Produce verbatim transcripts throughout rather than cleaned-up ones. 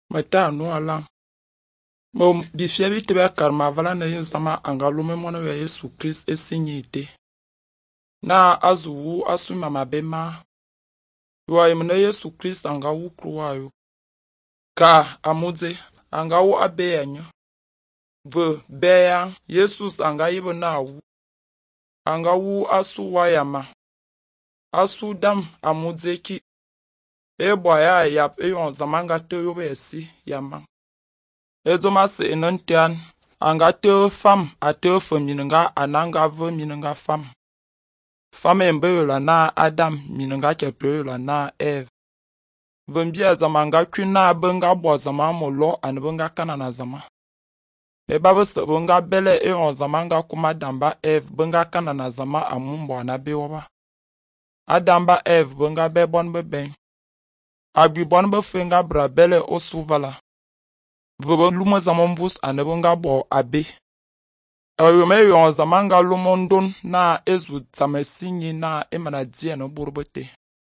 Mata no ala. Mo bifia bi tebe karma vala na yin sama angalume mwana ya Yesu Christ esinyite. Na azuwu asu mama bema. Yuwa imene Yesu Christ angawu kruwayo. Ka amuze angawu abeyanyo. Ve beya Jesus angayibo na awu. Angawu asu wayama. Asu dam amuze ki. Ebo ya yap eyon zamanga teyo besi yama. Ezo mase enantian anga teo fam a teo feminenga ananga ve minenga fam. Fam embeyola na Adam minenga kepeyola na Eve. Vembia zamanga kwina benga bo zama molo anbenga kanana zama. Eba bese benga bele eyon zamanga kuma damba Eve benga kanana zama amumbo anabewa. Adamba Eve benga bebon beben. Agbi bon be fenga bra bele osuvala. Vebe lumo zaman vus anebonga bo abe. Ewe yon zamanga lumondon na ezu tamesinyi na emana die no burbete.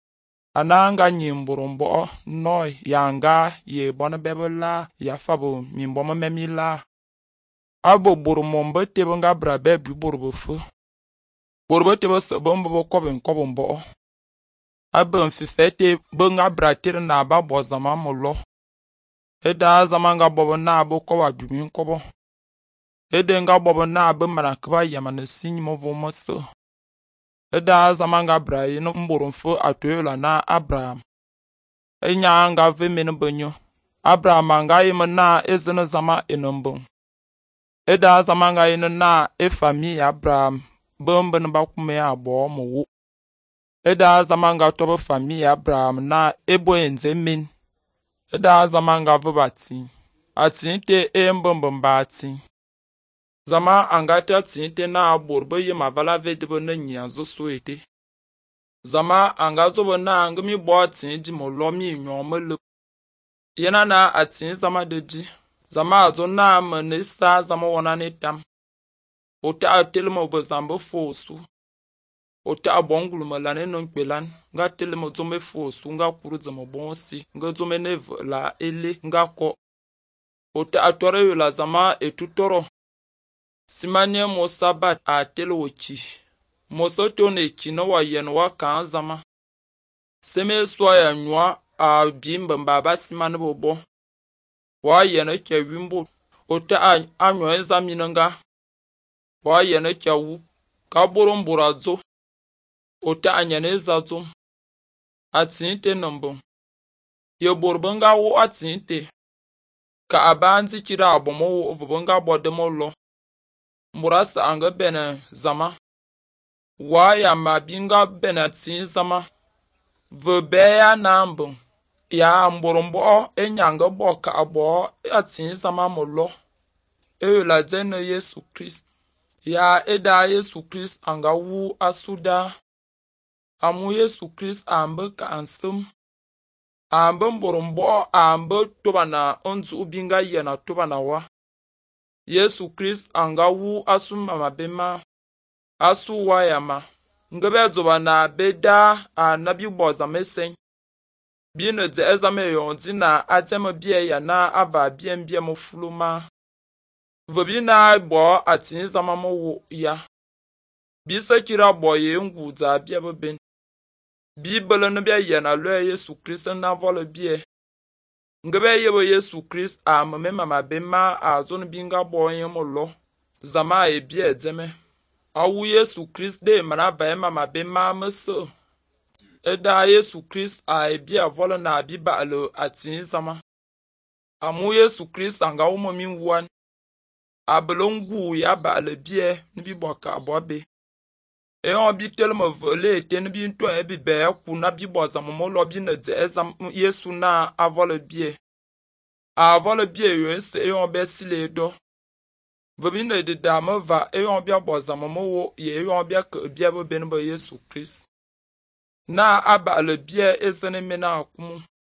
Ananga nyimburumbo noi yanga ye bona bebela ya fabo mimboma memila. Abo burumombe tebonga bra bebi burbufu. Burbete bose bombo koben kobombo. Abo mfifete bonga bra tir na babo zaman molo. Eda zamanga bobo na abo kowa bimin kobo. Ede nga bobo na abo manakba yamana sinyi movo mosto. Eda zamanga bra yino mburumfu atoyola na Abraham. Enya anga vemene banyo. Abraham anga yima na ezene zama enombo. Eda zamanga yino na efami Abraham. Bombe nba kume abo mowo. Eda zamanga tobo fami Abraham na ebo enze min. Eda zamanga vubati. Atinte e mbombomba ati. Zama angate atinte na aborbe ye mavala vedebo na nyanzo suete. Zama angazobo na angami bo atinji molomi nyomele. Yena na atin zama deji. Zama azo na menesta zama wana netam. Ota atelemo bezambo fosu. Ota abongulu malane nonpelan nga telemo zome fosu nga kuruza mabonsi nga zome neve la ele nga ko. Ota atore yu la zama etutoro. Simanye mo sabat a telochi. Mosoto ne chino wa yenwa kan zama. Seme soya nywa a bimba mbaba simane bobo. Wa yene ke wimbo. Ota anywa enza minanga. Wa yene ke wu. Kaboro mburazo. Ota anyane zato. Atinte nombo. Yo borbenga wo atinte. Ka abanzi kira abomo wo vubonga bodemo lo. Murasta anga bene zama. Waya mabinga bene tin zama. Vebeya nambo. Ya mborombo enyanga bo ka abo atin zama molo. Eyo la zene Yesu Christ. Ya eda Yesu Christ anga wu asuda. Amu Yesu Christ ambe ka ansem. Ambe mborombo ambe tobana onzu ubinga yena tobana wa. Yesu Christ anga wu asu mama bema. Asu wayama. Ngebe zobana beda anabi boza mesen. Bine de ezame yonzi na ateme bie ya na aba bie mbie mo fluma. Vobi na bo atini zama mo wo ya. Bisa kira boye ngu za bie boben. Bible no bia yena lo Yesu Christ na vole bie. Ngebe yebo Yesu Christ a mame mama bema a zon binga boye mo lo. Zama e bie zeme. Awu Yesu Christ de mana ba mama bema meso. Eda Yesu Christ a e bie vole na biba alo atini zama. Amu Yesu Christ anga umo min wan. Abelongu ya ba ale bie nibi boka abobe. E on bi telmo vole ten bi nto e bi be ku na bi boza mo lo bi na de ezam Yesu na avole bie. Avole bie yo se e on be sile do. Vobi na de dama va e on bi boza mo wo ye on bi ka bie bo ben bo Yesu Christ. Na aba le bie esene mena akumu.